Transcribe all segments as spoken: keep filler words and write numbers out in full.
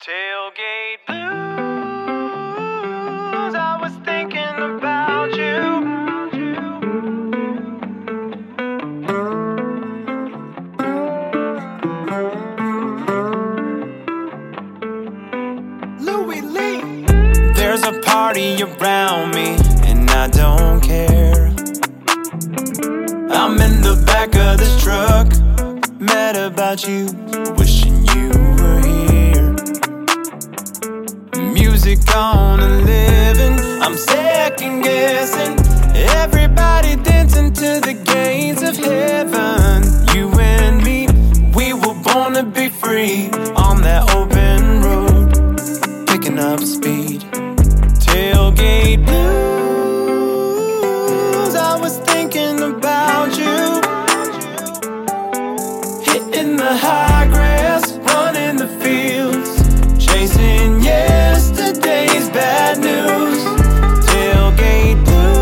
Tailgate blues, I was thinking about you. Louis Lee. There's a party around me, and I don't care. I'm in the back of this truck, mad about you, wishing you were here. Music on and living, I'm second guessing. Everybody dancing to the gates of heaven. You and me, we were born to be free on that open road, picking up speed. Tailgate blues, I was thinking about you. Hitting the high grass, running the fields, chasing yesterday's bad news. Tailgate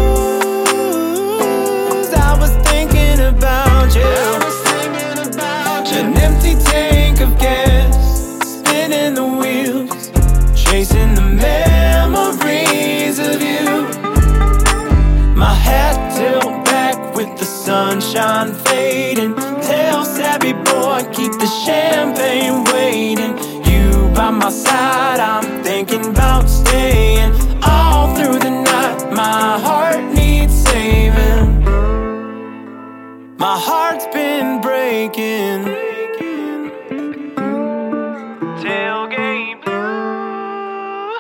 blues, I was thinking about you. An empty tank of gas, spinning the wheels, chasing the memories of you. My hat tilt back with the sunshine fading. Tell savvy boy, keep the champagne waiting. You by my side, I'm thinking about staying all through the night. My heart needs saving. My heart's been breaking. Tailgate blue.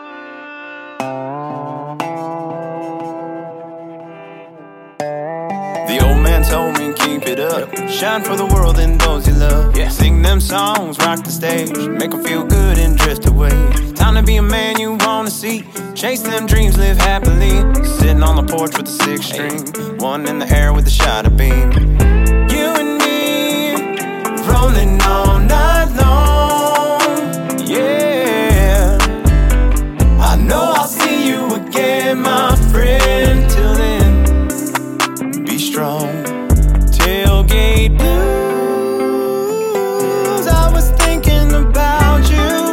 The old man told me keep it up, shine for the world and those you love. Yeah. Sing them songs, rock the stage, make them feel good and drift away. Time to be a man you wanna see, chase them dreams, live happily. Sitting on the porch with a six string, one in the air with a shot of beam. You and me, rolling all night long. Yeah, I know I'll see you again, my friend. Till then, be strong. Tailgate blues, I was thinking about you.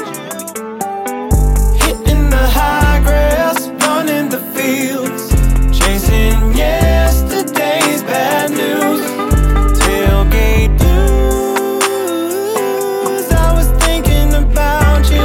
Hitting the high grass, running the fields, chasing yesterday's bad news. Tailgate blues, I was thinking about you.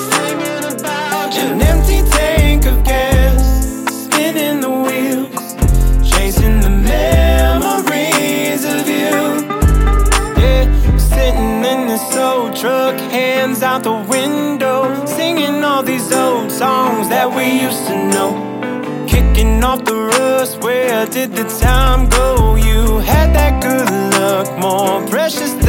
An empty tank of gas, spinning the wheels, chasing the memories of you. Yeah, sitting in this old truck, hands out the window, singing all these old songs that we used to know. Kicking off the rust, where did the time go? You had that good luck, more precious